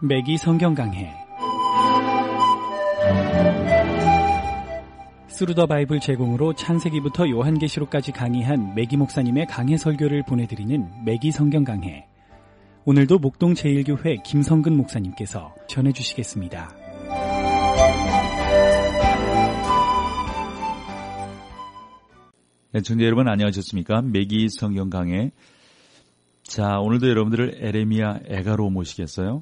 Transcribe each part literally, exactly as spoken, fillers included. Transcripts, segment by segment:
매기 성경 강해 스루더 바이블 제공으로 창세기부터 요한계시록까지 강의한 매기 목사님의 강해 설교를 보내드리는 매기 성경 강해. 오늘도 목동 제일교회 김성근 목사님께서 전해주시겠습니다. 애청자 여러분 안녕하셨습니까? 매기 성경 강해. 자, 오늘도 여러분들을 에레미야 애가로 모시겠어요?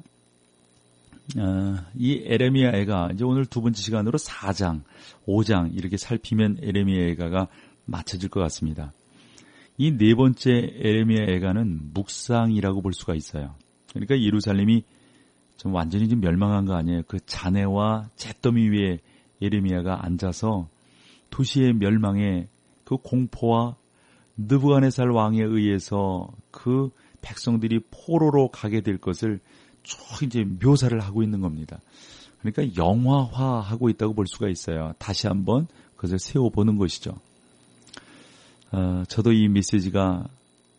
어, 이 에레미야 애가 이제 오늘 두 번째 시간으로 사 장, 오 장 이렇게 살피면 에레미야 애가가 맞춰질 것 같습니다. 이 네 번째 에레미야 애가는 묵상이라고 볼 수가 있어요. 그러니까 예루살렘이 좀 완전히 좀 멸망한 거 아니에요. 그 잔해와 잿더미 위에 에레미야가 앉아서 도시의 멸망에 그 공포와 느부갓네살 왕에 의해서 그 백성들이 포로로 가게 될 것을 쭉 이제 묘사를 하고 있는 겁니다. 그러니까 영화화하고 있다고 볼 수가 있어요. 다시 한번 그것을 세워보는 것이죠. 어, 저도 이 메시지가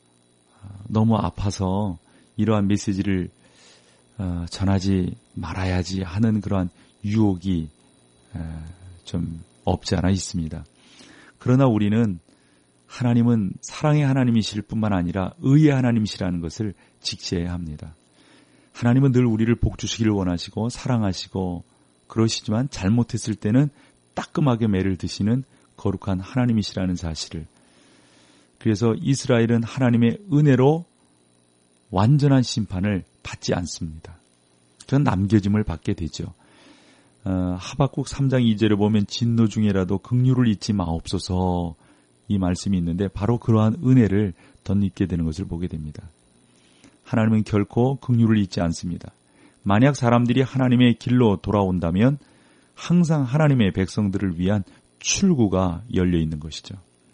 너무 아파서 이러한 메시지를 어, 전하지 말아야지 하는 그러한 유혹이 어, 좀 없지 않아 있습니다. 그러나 우리는 하나님은 사랑의 하나님이실 뿐만 아니라 의의 하나님이시라는 것을 직시해야 합니다. 하나님은 늘 우리를 복주시기를 원하시고 사랑하시고 그러시지만 잘못했을 때는 따끔하게 매를 드시는 거룩한 하나님이시라는 사실을. 그래서 이스라엘은 하나님의 은혜로 완전한 심판을 받지 않습니다. 그건 남겨짐을 받게 되죠. 어, 하박국 삼 장 이 절에 보면 진노 중에라도 긍휼을 잊지 마옵소서 이 말씀이 있는데 바로 그러한 은혜를 덧입게 되는 것을 보게 됩니다. 하나님은 결코 긍휼을 잊지 않습니다. 만약 사람들이 하나님의 길로 돌아온다면 항상 하나님의 백성들을 위한 출구가 열려 있는 것이죠.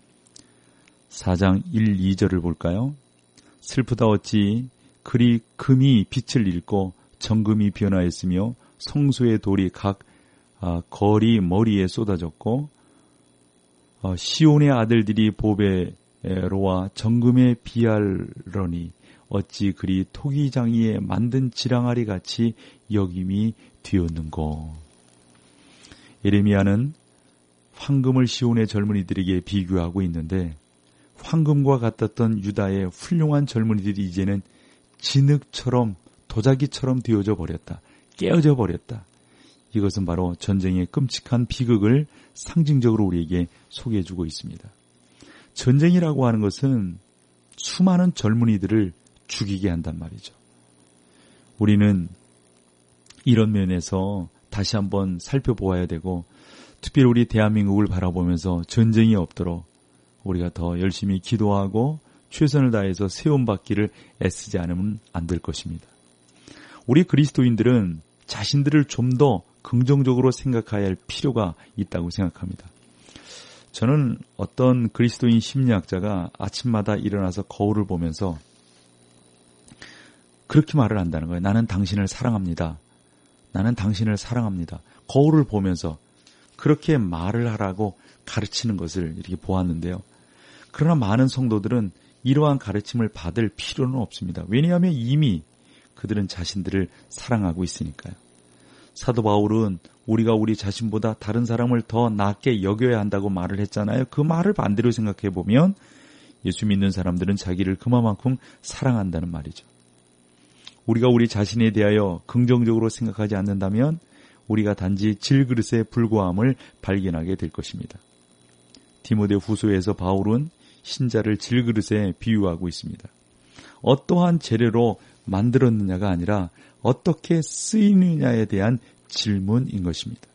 사 장 일, 이 절을 볼까요? 슬프다 어찌 그리 금이 빛을 잃고 정금이 변화했으며 성소의 돌이 각 아, 거리 머리에 쏟아졌고 어, 시온의 아들들이 보배로와 정금에 비할러니 어찌 그리 토기장이에 만든 지랑아리 같이 여김이 되었는고. 에레미야는 황금을 시온의 젊은이들에게 비교하고 있는데 황금과 같았던 유다의 훌륭한 젊은이들이 이제는 진흙처럼 도자기처럼 되어져 버렸다. 깨어져 버렸다. 이것은 바로 전쟁의 끔찍한 비극을 상징적으로 우리에게 소개해주고 있습니다. 전쟁이라고 하는 것은 수많은 젊은이들을 죽이게 한단 말이죠. 우리는 이런 면에서 다시 한번 살펴보아야 되고 특별히 우리 대한민국을 바라보면서 전쟁이 없도록 우리가 더 열심히 기도하고 최선을 다해서 세움받기를 애쓰지 않으면 안 될 것입니다. 우리 그리스도인들은 자신들을 좀 더 긍정적으로 생각해야 할 필요가 있다고 생각합니다. 저는 어떤 그리스도인 심리학자가 아침마다 일어나서 거울을 보면서 그렇게 말을 한다는 거예요. 나는 당신을 사랑합니다. 나는 당신을 사랑합니다. 거울을 보면서 그렇게 말을 하라고 가르치는 것을 이렇게 보았는데요. 그러나 많은 성도들은 이러한 가르침을 받을 필요는 없습니다. 왜냐하면 이미 그들은 자신들을 사랑하고 있으니까요. 사도 바울은 우리가 우리 자신보다 다른 사람을 더 낫게 여겨야 한다고 말을 했잖아요. 그 말을 반대로 생각해 보면 예수 믿는 사람들은 자기를 그만큼 사랑한다는 말이죠. 우리가 우리 자신에 대하여 긍정적으로 생각하지 않는다면 우리가 단지 질그릇에 불과함을 발견하게 될 것입니다. 디모데 후서에서 바울은 신자를 질그릇에 비유하고 있습니다. 어떠한 재료로 만들었느냐가 아니라 어떻게 쓰이느냐에 대한 질문인 것입니다.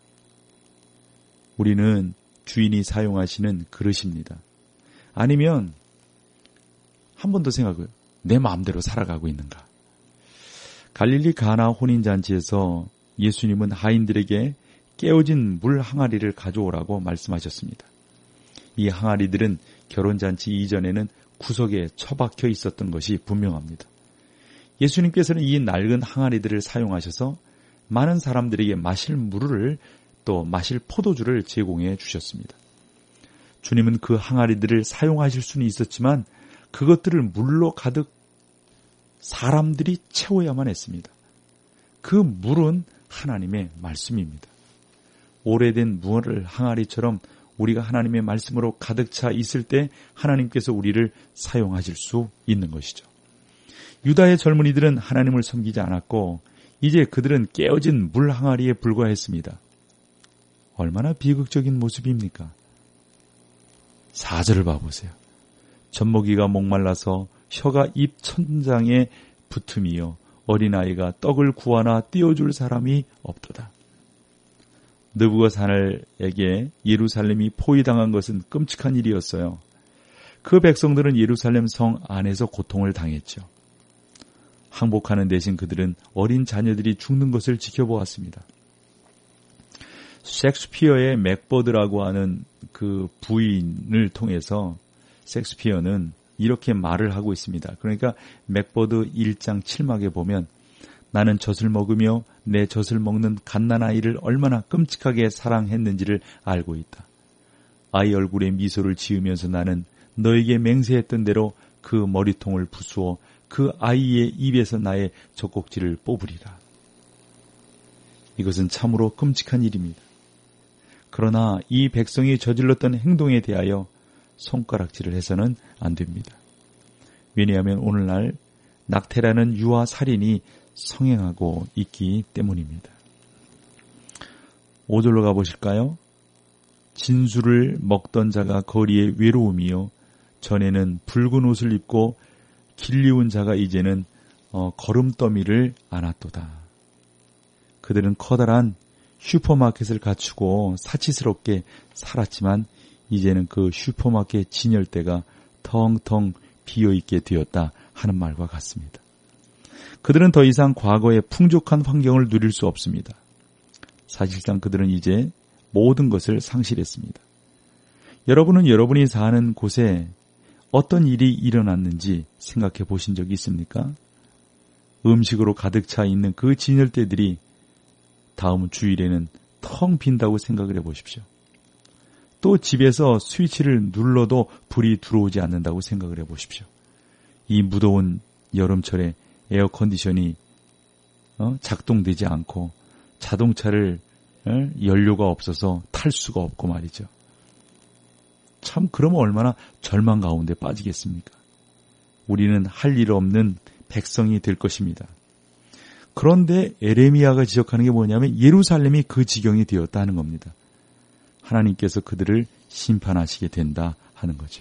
우리는 주인이 사용하시는 그릇입니다. 아니면 한 번 더 생각해요. 내 마음대로 살아가고 있는가? 갈릴리 가나 혼인잔치에서 예수님은 하인들에게 깨어진 물 항아리를 가져오라고 말씀하셨습니다. 이 항아리들은 결혼잔치 이전에는 구석에 처박혀 있었던 것이 분명합니다. 예수님께서는 이 낡은 항아리들을 사용하셔서 많은 사람들에게 마실 물을 또 마실 포도주를 제공해 주셨습니다. 주님은 그 항아리들을 사용하실 수는 있었지만 그것들을 물로 가득 사람들이 채워야만 했습니다. 그 물은 하나님의 말씀입니다. 오래된 물 항아리처럼 우리가 하나님의 말씀으로 가득 차 있을 때 하나님께서 우리를 사용하실 수 있는 것이죠. 유다의 젊은이들은 하나님을 섬기지 않았고 이제 그들은 깨어진 물 항아리에 불과했습니다. 얼마나 비극적인 모습입니까? 사 절을 봐보세요. 젖먹이가 목말라서 혀가 입 천장에 붙음이요 어린아이가 떡을 구하나 띄워줄 사람이 없도다. 느부갓네살에게 예루살렘이 포위당한 것은 끔찍한 일이었어요. 그 백성들은 예루살렘 성 안에서 고통을 당했죠. 항복하는 대신 그들은 어린 자녀들이 죽는 것을 지켜보았습니다. 셰익스피어의 맥버드라고 하는 그 부인을 통해서 셰익스피어는 이렇게 말을 하고 있습니다. 그러니까 맥버드 일 장 칠 막에 보면 나는 젖을 먹으며 내 젖을 먹는 갓난아이를 얼마나 끔찍하게 사랑했는지를 알고 있다. 아이 얼굴에 미소를 지으면서 나는 너에게 맹세했던 대로 그 머리통을 부수어 그 아이의 입에서 나의 젖꼭지를 뽑으리라. 이것은 참으로 끔찍한 일입니다. 그러나 이 백성이 저질렀던 행동에 대하여 손가락질을 해서는 안 됩니다. 왜냐하면 오늘날 낙태라는 유아 살인이 성행하고 있기 때문입니다. 오 절로 가보실까요? 진수를 먹던 자가 거리에 외로움이요 전에는 붉은 옷을 입고 길리운 자가 이제는 어, 걸음더미를 안았도다. 그들은 커다란 슈퍼마켓을 갖추고 사치스럽게 살았지만 이제는 그 슈퍼마켓 진열대가 텅텅 비어있게 되었다 하는 말과 같습니다. 그들은 더 이상 과거의 풍족한 환경을 누릴 수 없습니다. 사실상 그들은 이제 모든 것을 상실했습니다. 여러분은 여러분이 사는 곳에 어떤 일이 일어났는지 생각해 보신 적이 있습니까? 음식으로 가득 차 있는 그 진열대들이 다음 주일에는 텅 빈다고 생각을 해 보십시오. 또 집에서 스위치를 눌러도 불이 들어오지 않는다고 생각을 해 보십시오. 이 무더운 여름철에 에어컨디션이 작동되지 않고 자동차를 연료가 없어서 탈 수가 없고 말이죠. 참 그러면 얼마나 절망 가운데 빠지겠습니까? 우리는 할 일 없는 백성이 될 것입니다. 그런데 에레미야가 지적하는 게 뭐냐면 예루살렘이 그 지경이 되었다 하는 겁니다. 하나님께서 그들을 심판하시게 된다 하는 거죠.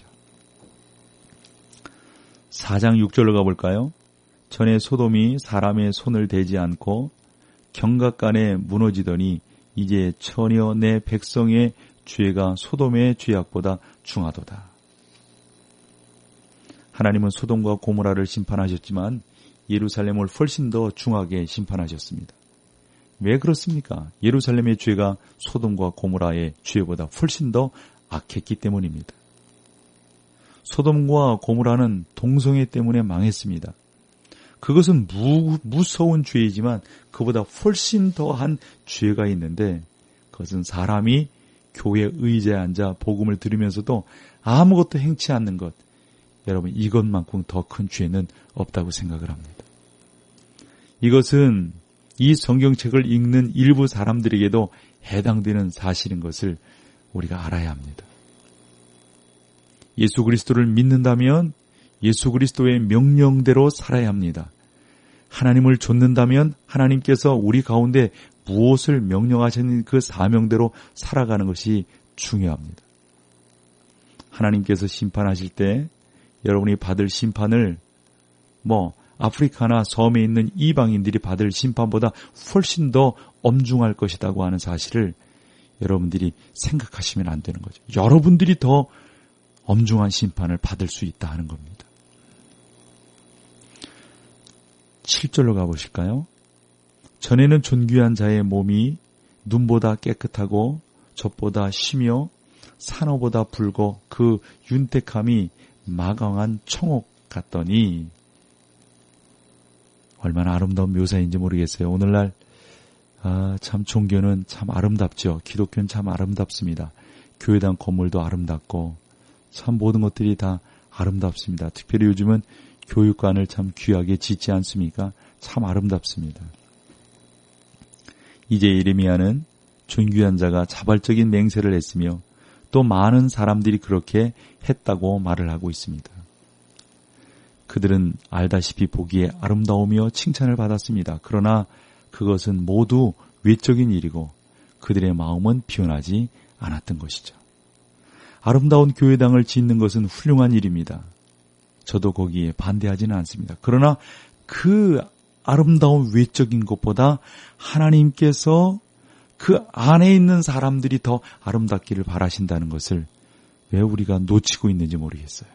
사 장 육 절로 가볼까요? 전에 소돔이 사람의 손을 대지 않고 경각간에 무너지더니 이제 전혀 내 백성의 죄가 소돔의 죄악보다 중하도다. 하나님은 소돔과 고모라를 심판하셨지만 예루살렘을 훨씬 더 중하게 심판하셨습니다. 왜 그렇습니까? 예루살렘의 죄가 소돔과 고모라의 죄보다 훨씬 더 악했기 때문입니다. 소돔과 고모라는 동성애 때문에 망했습니다. 그것은 무, 무서운 죄이지만 그보다 훨씬 더한 죄가 있는데 그것은 사람이 교회 의자에 앉아 복음을 들으면서도 아무것도 행치 않는 것. 여러분 이것만큼 더 큰 죄는 없다고 생각을 합니다. 이것은 이 성경책을 읽는 일부 사람들에게도 해당되는 사실인 것을 우리가 알아야 합니다. 예수 그리스도를 믿는다면 예수 그리스도의 명령대로 살아야 합니다. 하나님을 좇는다면 하나님께서 우리 가운데 무엇을 명령하셨는 그 사명대로 살아가는 것이 중요합니다. 하나님께서 심판하실 때 여러분이 받을 심판을 뭐 아프리카나 섬에 있는 이방인들이 받을 심판보다 훨씬 더 엄중할 것이라고 하는 사실을 여러분들이 생각하시면 안 되는 거죠. 여러분들이 더 엄중한 심판을 받을 수 있다 하는 겁니다. 칠 절로 가보실까요? 전에는 존귀한 자의 몸이 눈보다 깨끗하고 젖보다 쉬며 산호보다 붉어 그 윤택함이 마강한 청옥 같더니 얼마나 아름다운 묘사인지 모르겠어요. 오늘날 아, 참 종교는 참 아름답죠. 기독교는 참 아름답습니다. 교회당 건물도 아름답고 참 모든 것들이 다 아름답습니다. 특별히 요즘은 교육관을 참 귀하게 짓지 않습니까? 참 아름답습니다. 이제 예레미야는 존귀한 자가 자발적인 맹세를 했으며 또 많은 사람들이 그렇게 했다고 말을 하고 있습니다. 그들은 알다시피 보기에 아름다우며 칭찬을 받았습니다. 그러나 그것은 모두 외적인 일이고 그들의 마음은 피어나지 않았던 것이죠. 아름다운 교회당을 짓는 것은 훌륭한 일입니다. 저도 거기에 반대하지는 않습니다. 그러나 그 아름다운 외적인 것보다 하나님께서 그 안에 있는 사람들이 더 아름답기를 바라신다는 것을 왜 우리가 놓치고 있는지 모르겠어요.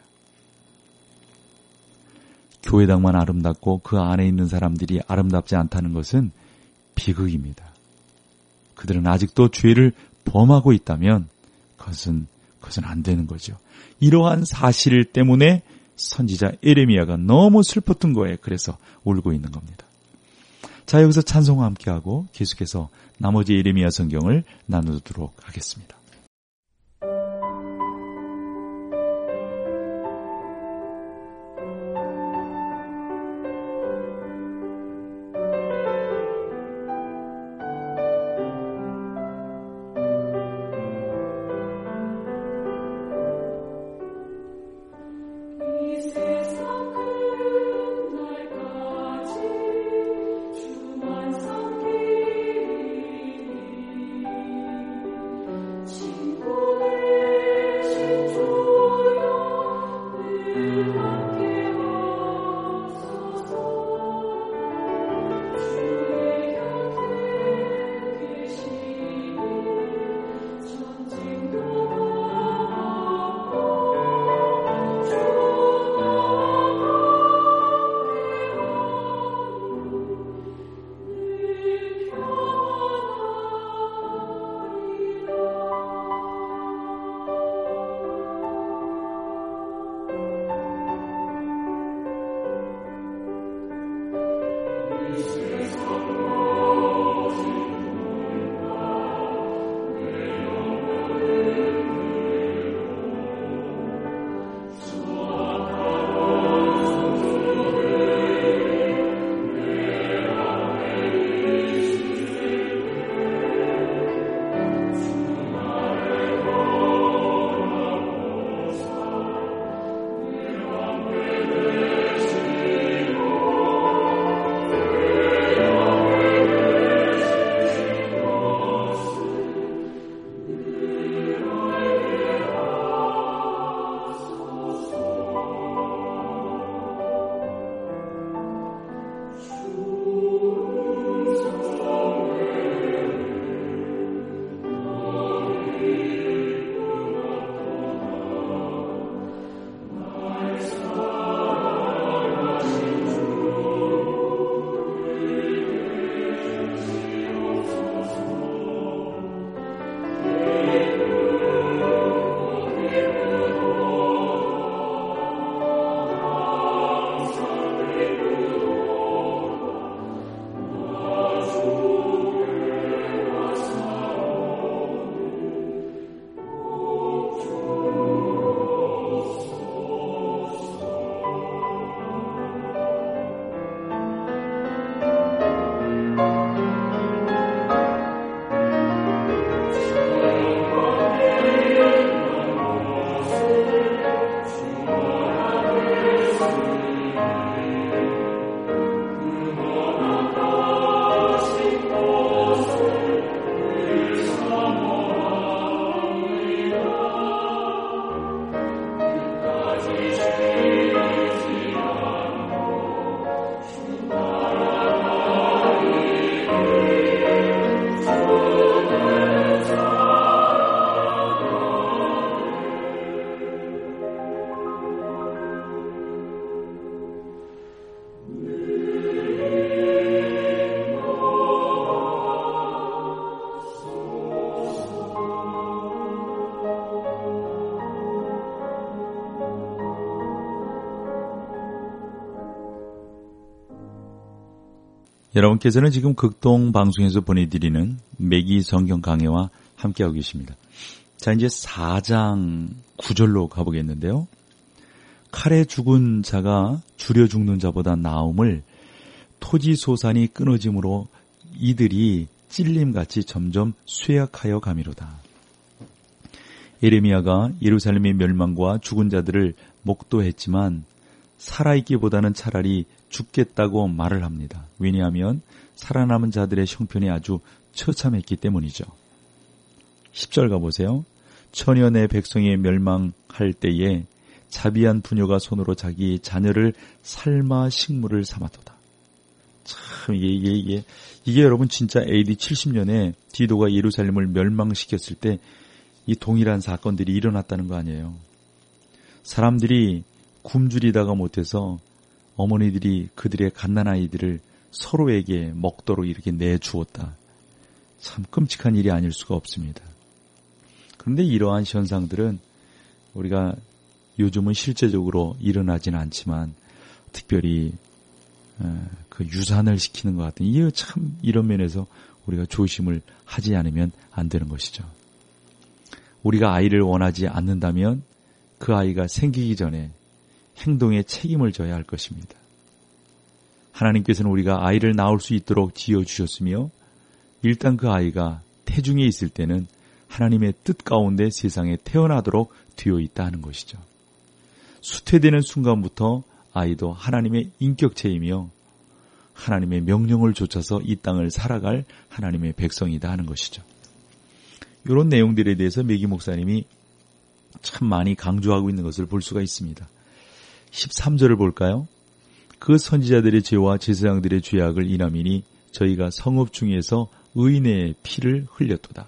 교회당만 아름답고 그 안에 있는 사람들이 아름답지 않다는 것은 비극입니다. 그들은 아직도 죄를 범하고 있다면 그것은, 그것은 안 되는 거죠. 이러한 사실 때문에 선지자 예레미야가 너무 슬펐던 거예요. 그래서 울고 있는 겁니다. 자, 여기서 찬송과 함께하고 계속해서 나머지 예레미야 성경을 나누도록 하겠습니다. 여러분께서는 지금 극동 방송에서 보내드리는 매기 성경 강해와 함께하고 계십니다. 자, 이제 사 장 구 절로 가보겠는데요. 칼에 죽은 자가 줄여 죽는 자보다 나음을 토지 소산이 끊어짐으로 이들이 찔림같이 점점 쇠약하여 가미로다. 에레미야가 예루살렘의 멸망과 죽은 자들을 목도했지만 살아있기보다는 차라리 죽겠다고 말을 합니다. 왜냐하면 살아남은 자들의 형편이 아주 처참했기 때문이죠. 십 절 가보세요. 천연의 백성이 멸망할 때에 자비한 부녀가 손으로 자기 자녀를 삶아 식물을 삼았도다. 참 이게 이게 이게 이게 여러분 진짜 에이디 칠십 년에 디도가 예루살렘을 멸망시켰을 때 이 동일한 사건들이 일어났다는 거 아니에요. 사람들이 굶주리다가 못해서 어머니들이 그들의 갓난아이들을 서로에게 먹도록 이렇게 내주었다. 참 끔찍한 일이 아닐 수가 없습니다. 그런데 이러한 현상들은 우리가 요즘은 실제적으로 일어나지는 않지만 특별히 그 유산을 시키는 것 같은 이게 참 이런 면에서 우리가 조심을 하지 않으면 안 되는 것이죠. 우리가 아이를 원하지 않는다면 그 아이가 생기기 전에 행동에 책임을 져야 할 것입니다. 하나님께서는 우리가 아이를 낳을 수 있도록 지어주셨으며 일단 그 아이가 태중에 있을 때는 하나님의 뜻 가운데 세상에 태어나도록 되어 있다 하는 것이죠. 수태되는 순간부터 아이도 하나님의 인격체이며 하나님의 명령을 좇아서 이 땅을 살아갈 하나님의 백성이다 하는 것이죠. 이런 내용들에 대해서 매기 목사님이 참 많이 강조하고 있는 것을 볼 수가 있습니다. 십삼 절을 볼까요? 그 선지자들의 죄와 제사장들의 죄악을 인함이니 저희가 성읍 중에서 의인의 피를 흘렸도다.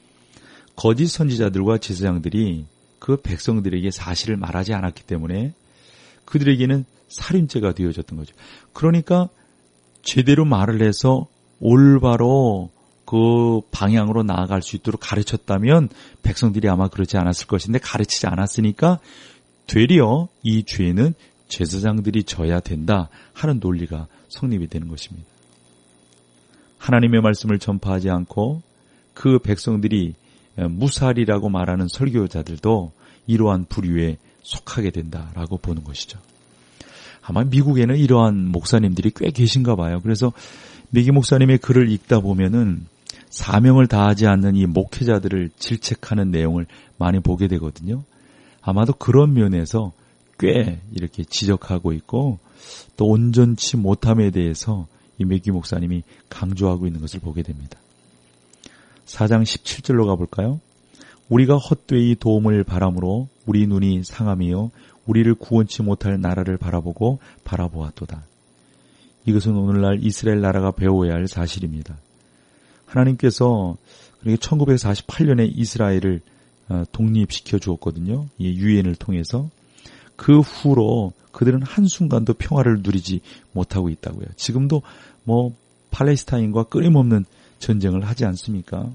거짓 선지자들과 제사장들이 그 백성들에게 사실을 말하지 않았기 때문에 그들에게는 살인죄가 되어졌던 거죠. 그러니까 제대로 말을 해서 올바로 그 방향으로 나아갈 수 있도록 가르쳤다면 백성들이 아마 그렇지 않았을 것인데 가르치지 않았으니까 되려 이 죄는 제사장들이 져야 된다 하는 논리가 성립이 되는 것입니다. 하나님의 말씀을 전파하지 않고 그 백성들이 무살이라고 말하는 설교자들도 이러한 부류에 속하게 된다라고 보는 것이죠. 아마 미국에는 이러한 목사님들이 꽤 계신가 봐요. 그래서 매기 목사님의 글을 읽다 보면은 사명을 다하지 않는 이 목회자들을 질책하는 내용을 많이 보게 되거든요. 아마도 그런 면에서 꽤 이렇게 지적하고 있고 또 온전치 못함에 대해서 이 매기 목사님이 강조하고 있는 것을 보게 됩니다. 사 장 십칠 절로 가볼까요? 우리가 헛되이 도움을 바람으로 우리 눈이 상함이요 우리를 구원치 못할 나라를 바라보고 바라보았도다. 이것은 오늘날 이스라엘 나라가 배워야 할 사실입니다. 하나님께서 천구백사십팔 년에 이스라엘을 독립시켜 주었거든요. 이 유엔을 통해서. 그 후로 그들은 한순간도 평화를 누리지 못하고 있다고요. 지금도 뭐 팔레스타인과 끊임없는 전쟁을 하지 않습니까?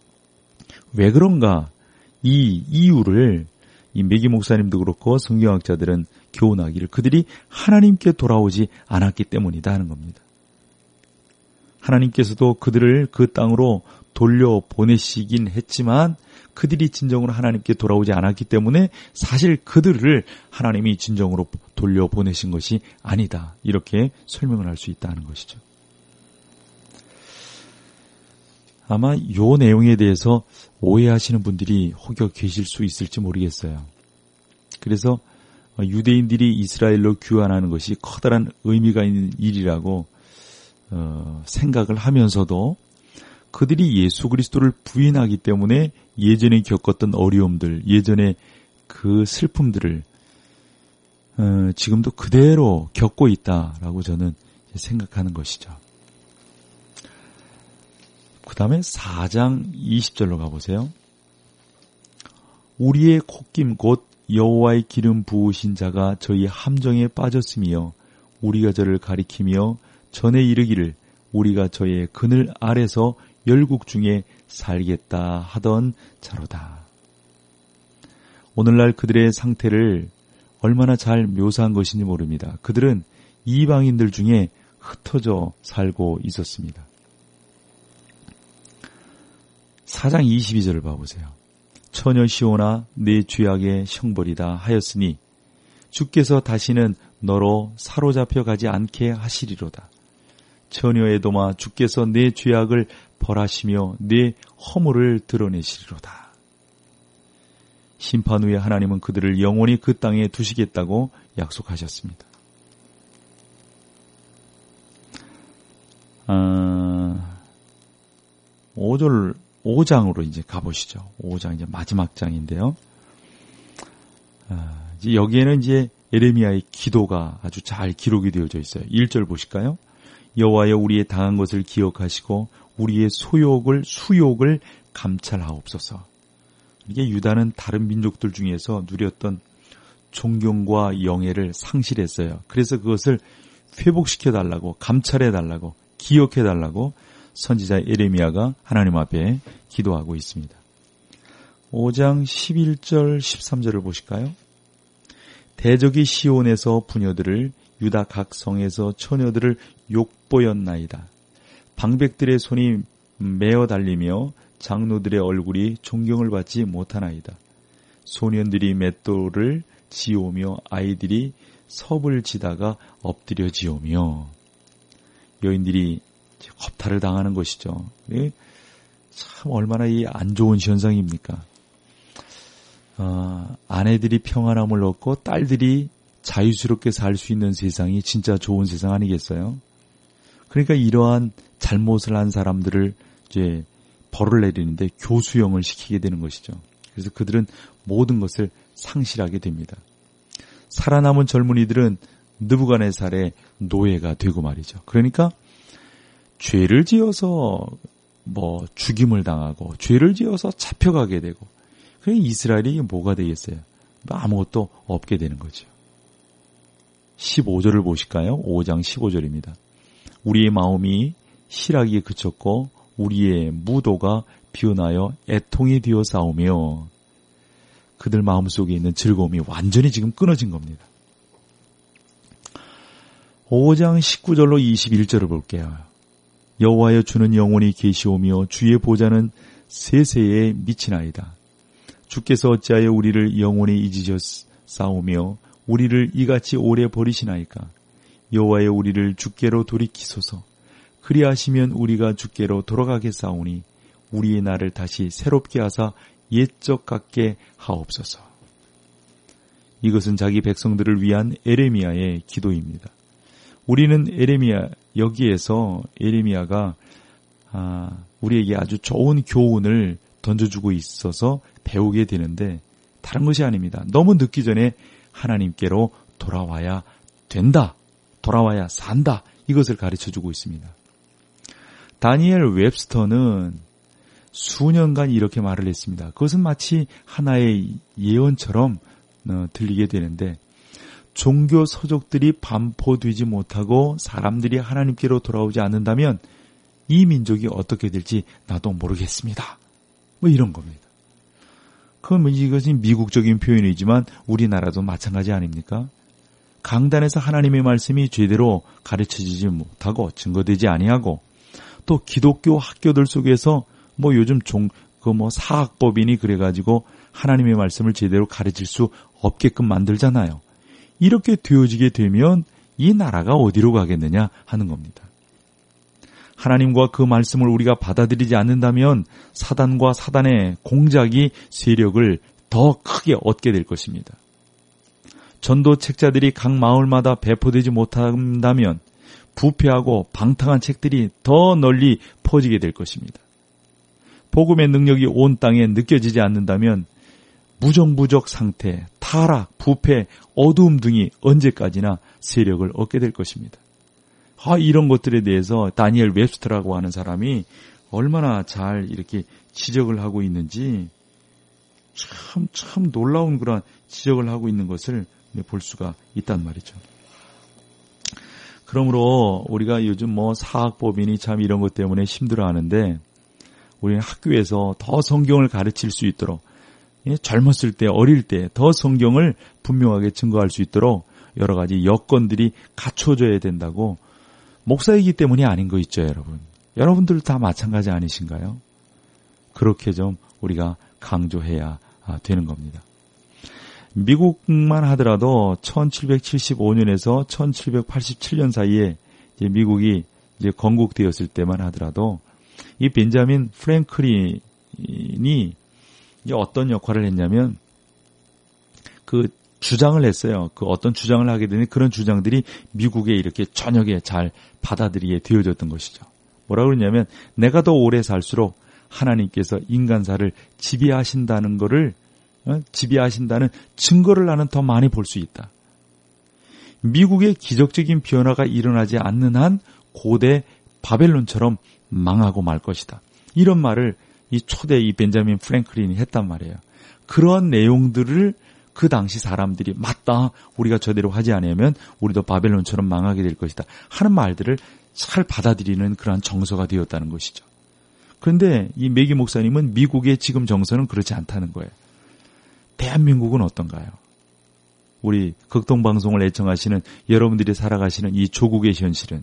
왜 그런가? 이 이유를 이 매기 목사님도 그렇고 성경학자들은 교훈하기를 그들이 하나님께 돌아오지 않았기 때문이다 하는 겁니다. 하나님께서도 그들을 그 땅으로 돌려보내시긴 했지만 그들이 진정으로 하나님께 돌아오지 않았기 때문에 사실 그들을 하나님이 진정으로 돌려보내신 것이 아니다. 이렇게 설명을 할 수 있다는 것이죠. 아마 이 내용에 대해서 오해하시는 분들이 혹여 계실 수 있을지 모르겠어요. 그래서 유대인들이 이스라엘로 귀환하는 것이 커다란 의미가 있는 일이라고 어, 생각을 하면서도 그들이 예수 그리스도를 부인하기 때문에 예전에 겪었던 어려움들, 예전에 그 슬픔들을 어, 지금도 그대로 겪고 있다라고 저는 생각하는 것이죠. 그 다음에 사 장 이십 절로 가보세요. 우리의 콧김 곧 여호와의 기름 부으신 자가 저희 함정에 빠졌으며 우리가 저를 가리키며 전에 이르기를 우리가 저의 그늘 아래서 열국 중에 살겠다 하던 자로다. 오늘날 그들의 상태를 얼마나 잘 묘사한 것인지 모릅니다. 그들은 이방인들 중에 흩어져 살고 있었습니다. 사 장 이십이 절을 봐보세요. 처녀 시온아 내 죄악의 형벌이다 하였으니 주께서 다시는 너로 사로잡혀 가지 않게 하시리로다. 처녀 에돔아 주께서 내 죄악을 벌하시며 내 허물을 드러내시리로다. 심판 후에 하나님은 그들을 영원히 그 땅에 두시겠다고 약속하셨습니다. 아, 오 절, 오 장으로 이제 가보시죠. 오 장 이제 마지막 장인데요. 아, 이제 여기에는 이제 에레미야의 기도가 아주 잘 기록이 되어져 있어요. 일 절 보실까요? 여호와여 우리의 당한 것을 기억하시고 우리의 소욕을 수욕을 감찰하옵소서. 이게 유다는 다른 민족들 중에서 누렸던 존경과 영예를 상실했어요. 그래서 그것을 회복시켜달라고, 감찰해달라고, 기억해달라고 선지자 에레미야가 하나님 앞에 기도하고 있습니다. 오 장 십일 절 십삼 절을 보실까요? 대적이 시온에서 부녀들을, 유다 각 성에서 처녀들을 욕보였나이다. 방백들의 손이 메어 달리며 장로들의 얼굴이 존경을 받지 못하나이다. 소년들이 맷돌을 지오며 아이들이 섭을 지다가 엎드려 지오며, 여인들이 겁탈을 당하는 것이죠. 참 얼마나 이 안 좋은 현상입니까? 어, 아내들이 평안함을 얻고 딸들이 자유스럽게 살 수 있는 세상이 진짜 좋은 세상 아니겠어요? 그러니까 이러한 잘못을 한 사람들을 이제 벌을 내리는데 교수형을 시키게 되는 것이죠. 그래서 그들은 모든 것을 상실하게 됩니다. 살아남은 젊은이들은 느부갓네살의 노예가 되고 말이죠. 그러니까 죄를 지어서 뭐 죽임을 당하고 죄를 지어서 잡혀가게 되고, 그러니까 이스라엘이 뭐가 되겠어요? 아무것도 없게 되는 거죠. 십오 절을 보실까요? 오 장 십오 절입니다. 우리의 마음이 실하기에 그쳤고 우리의 무도가 비어나여 애통이 되어 싸우며, 그들 마음속에 있는 즐거움이 완전히 지금 끊어진 겁니다. 오 장 십구 절로 이십일 절을 볼게요. 여호와여 주는 영원히 계시오며 주의 보좌는 세세에 미치나이다. 주께서 어찌하여 우리를 영원히 잊으셨사오며 우리를 이같이 오래 버리시나이까. 여호와여 우리를 주께로 돌이키소서. 그리하시면 우리가 주께로 돌아가겠사오니 우리의 날을 다시 새롭게 하사 옛적 같게 하옵소서. 이것은 자기 백성들을 위한 에레미야의 기도입니다. 우리는 에레미야, 여기에서 에레미야가 아, 우리에게 아주 좋은 교훈을 던져주고 있어서 배우게 되는데 다른 것이 아닙니다. 너무 늦기 전에 하나님께로 돌아와야 된다. 돌아와야 산다. 이것을 가르쳐주고 있습니다. 다니엘 웹스터는 수년간 이렇게 말을 했습니다. 그것은 마치 하나의 예언처럼 들리게 되는데, 종교 서적들이 반포되지 못하고 사람들이 하나님께로 돌아오지 않는다면 이 민족이 어떻게 될지 나도 모르겠습니다. 뭐 이런 겁니다. 그건 이것이 미국적인 표현이지만 우리나라도 마찬가지 아닙니까? 강단에서 하나님의 말씀이 제대로 가르쳐지지 못하고 증거되지 아니하고, 또 기독교 학교들 속에서 뭐 요즘 종, 그 뭐 사학법인이 그래가지고 하나님의 말씀을 제대로 가르칠 수 없게끔 만들잖아요. 이렇게 되어지게 되면 이 나라가 어디로 가겠느냐 하는 겁니다. 하나님과 그 말씀을 우리가 받아들이지 않는다면 사단과 사단의 공작이 세력을 더 크게 얻게 될 것입니다. 전도 책자들이 각 마을마다 배포되지 못한다면 부패하고 방탕한 책들이 더 널리 퍼지게 될 것입니다. 복음의 능력이 온 땅에 느껴지지 않는다면 무정부적 상태, 타락, 부패, 어두움 등이 언제까지나 세력을 얻게 될 것입니다. 아, 이런 것들에 대해서 다니엘 웹스터라고 하는 사람이 얼마나 잘 이렇게 지적을 하고 있는지 참, 참 놀라운 그런 지적을 하고 있는 것을 볼 수가 있단 말이죠. 그러므로 우리가 요즘 뭐 사학법인이 참 이런 것 때문에 힘들어하는데, 우리는 학교에서 더 성경을 가르칠 수 있도록, 젊었을 때, 어릴 때 더 성경을 분명하게 증거할 수 있도록 여러 가지 여건들이 갖춰져야 된다고, 목사이기 때문이 아닌 거 있죠, 여러분. 여러분들 다 마찬가지 아니신가요? 그렇게 좀 우리가 강조해야 되는 겁니다. 미국만 하더라도 천칠백칠십오 년에서 천칠백팔십칠 년 사이에 이제 미국이 이제 건국되었을 때만 하더라도 이 벤자민 프랭클린이 어떤 역할을 했냐면 그 주장을 했어요. 그 어떤 주장을 하게 되니 그런 주장들이 미국에 이렇게 저녁에 잘 받아들이게 되어졌던 것이죠. 뭐라고 그러냐면 내가 더 오래 살수록 하나님께서 인간사를 지배하신다는 것을 어? 지배하신다는 증거를 나는 더 많이 볼 수 있다. 미국의 기적적인 변화가 일어나지 않는 한 고대 바벨론처럼 망하고 말 것이다. 이런 말을 이 초대 이 벤자민 프랭클린이 했단 말이에요. 그러한 내용들을 그 당시 사람들이 맞다. 우리가 저대로 하지 않으면 우리도 바벨론처럼 망하게 될 것이다. 하는 말들을 잘 받아들이는 그러한 정서가 되었다는 것이죠. 그런데 이 매기 목사님은 미국의 지금 정서는 그렇지 않다는 거예요. 대한민국은 어떤가요? 우리 극동방송을 애청하시는 여러분들이 살아가시는 이 조국의 현실은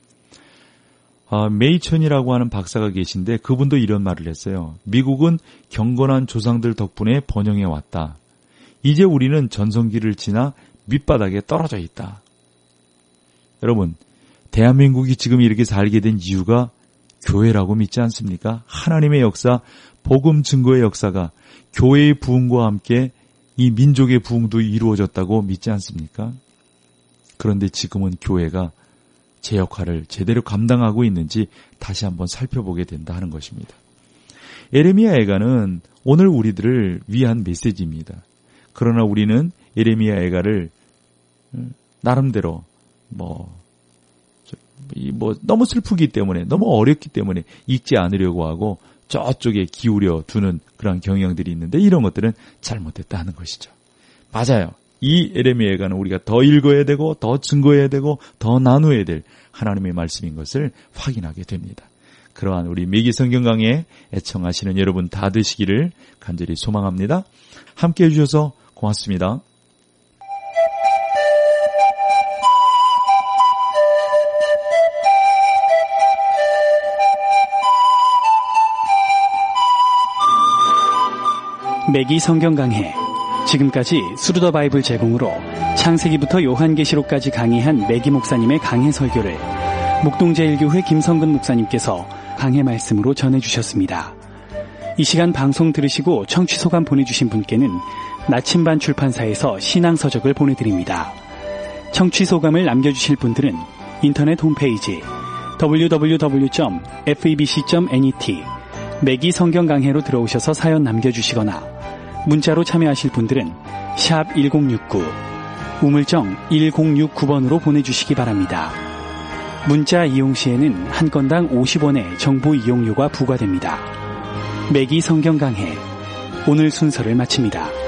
아, 메이천이라고 하는 박사가 계신데 그분도 이런 말을 했어요. 미국은 경건한 조상들 덕분에 번영해 왔다. 이제 우리는 전성기를 지나 밑바닥에 떨어져 있다. 여러분, 대한민국이 지금 이렇게 살게 된 이유가 교회라고 믿지 않습니까? 하나님의 역사, 복음 증거의 역사가 교회의 부흥과 함께 이 민족의 부흥도 이루어졌다고 믿지 않습니까? 그런데 지금은 교회가 제 역할을 제대로 감당하고 있는지 다시 한번 살펴보게 된다 하는 것입니다. 에레미야 애가는 오늘 우리들을 위한 메시지입니다. 그러나 우리는 에레미야 애가를 나름대로 뭐, 뭐 너무 슬프기 때문에 너무 어렵기 때문에 읽지 않으려고 하고 저쪽에 기울여 두는 그런 경향들이 있는데 이런 것들은 잘못됐다 하는 것이죠. 맞아요. 이 에레미야 애가는 우리가 더 읽어야 되고 더 증거해야 되고 더 나누어야 될 하나님의 말씀인 것을 확인하게 됩니다. 그러한 우리 매기 성경 강해 애청하시는 여러분 다 되시기를 간절히 소망합니다. 함께해 주셔서 고맙습니다. 매기 성경 강해. 지금까지 스루더 바이블 제공으로 창세기부터 요한계시록까지 강의한 매기 목사님의 강해 설교를 목동제일교회 김성근 목사님께서 강해 말씀으로 전해주셨습니다. 이 시간 방송 들으시고 청취 소감 보내주신 분께는 나침반 출판사에서 신앙서적을 보내드립니다. 청취 소감을 남겨주실 분들은 인터넷 홈페이지 더블유 더블유 더블유 점 에프이비씨 점 net 매기 성경 강해로 들어오셔서 사연 남겨주시거나 문자로 참여하실 분들은 샵 일공육구 우물정 일공육구 번으로 보내주시기 바랍니다. 문자 이용 시에는 한 건당 오십 원의 정보 이용료가 부과됩니다. 매기 성경 강해 오늘 순서를 마칩니다.